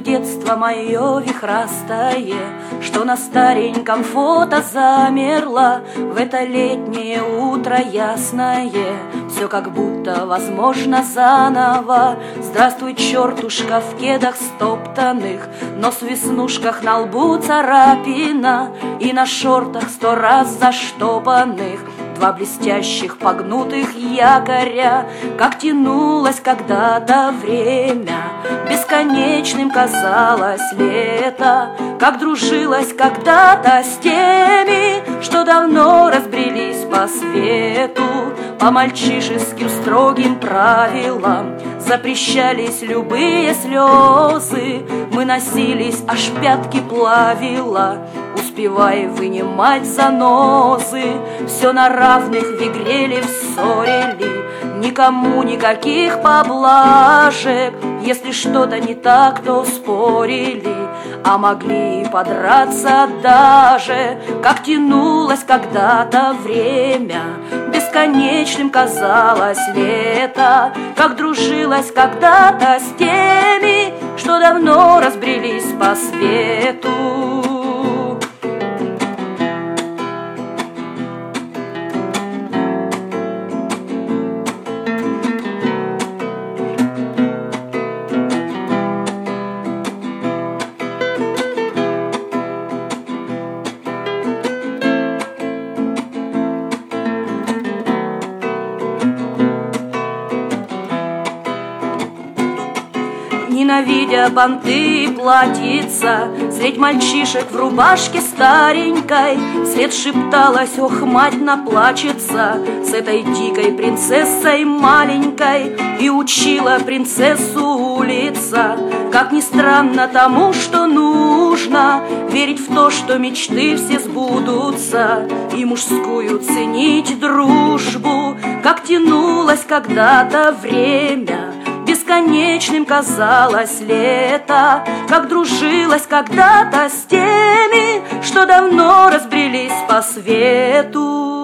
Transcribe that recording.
детство мое вихрастое, что на стареньком фото замерло в это летнее утро ясное. Все как будто возможно заново. Здравствуй, чертушка в кедах стоптанных, нос в веснушках, на лбу царапина и на шортах 100 раз заштопанных. Два блестящих погнутых якоря, как тянулось когда-то время. Бесконечным казалось лето, как дружилось когда-то с теми, что давно разбрелись по свету. По мальчишеским строгим правилам запрещались любые слезы. Мы носились, аж пятки плавило, успевая вынимать занозы. Все на равных в игре ли, в ссоре ли, никому никаких поблажек. Если что-то не так, то спорили, а могли подраться даже. Как тянулось когда-то время, бесконечным казалось лето, как дружилось когда-то с теми, что давно разбрелись по свету. Ненавидя банты и платьица, средь мальчишек в рубашке старенькой вслед шепталась: ох, мать наплачется с этой дикой принцессой маленькой. И учила принцессу улица, как ни странно, тому, что нужно верить в то, что мечты все сбудутся, и мужскую ценить дружбу. Как тянулось когда-то время, бесконечным казалось лето, как дружилось когда-то с теми, что давно разбрелись по свету.